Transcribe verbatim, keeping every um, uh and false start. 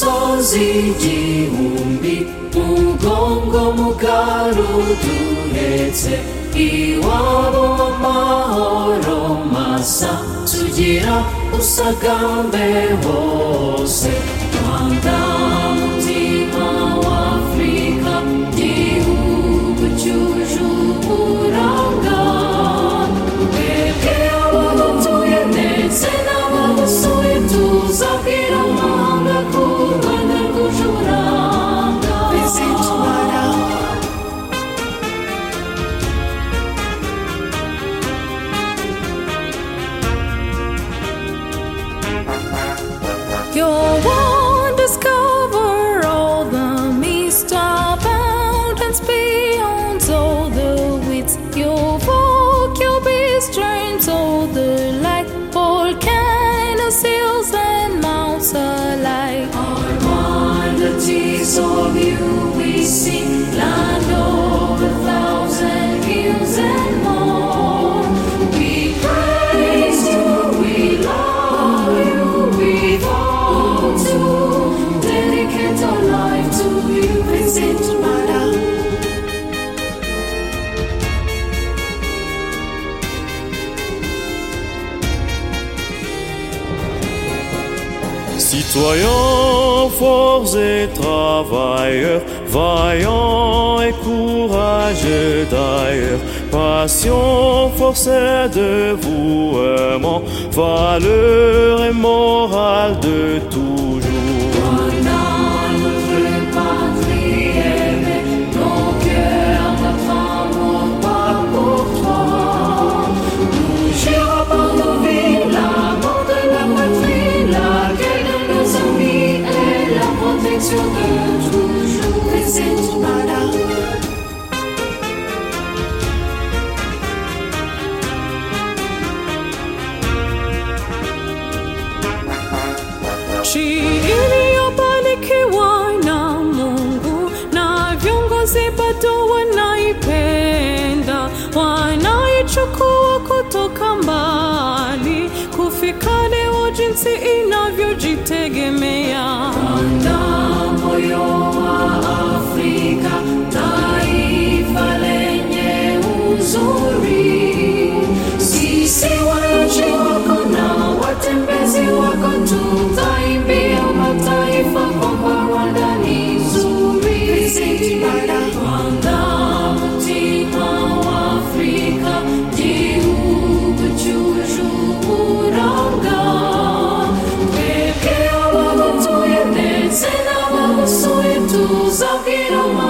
musozi igihumbi mugongo mugaru duhetse iwabo w'amahoro masa tugira usagambe hose Rwanda mutima w'Afrika gihugu cyuje uburanga twebwe abadutuye ndetse n'abadusuye tuzabwira amahanga ko u Rwanda rwuje uburanga Visit Rwanda Your wonders cover all the mist of mountains beyond all the widths. Your folk, your beast streams, all the light, volcanoes, hills and mountains alike. Our wonders of you we sing, land over thousand hills and more. We praise you, we love you, we vow to dedicate our life to you. Visit Rwanda. Citoyens, forts et travailleurs, vaillants et courageux d'ailleurs, passion, force et dévouement, valeur et morale de toujours. Rwanda, notre patrie aimée, nos cœurs, notre amour bat pour toi. Nous jurons par nos vies l'amour de la patrie, l'accueil de nos amis et la protection de toujours. Visit Rwanda. Nchi iliyobarikiwa na Mungu na viongozi bado wanaipenda, wanaichukua kutoka mbali kufika leo jinsi inavyojitegemea. Rwanda, moyo wa Afrika, taifa lenye uzuri. Sisi wananchi wako na watembezi wako tutaimbia mataifa kwamba Rwanda ni nzuri. Visit Rwanda. Rwanda, mutima w'Afrika, gihugu cyuje uburanga. Twebwe abadutuye ndetse n'abadusuye tuzabwira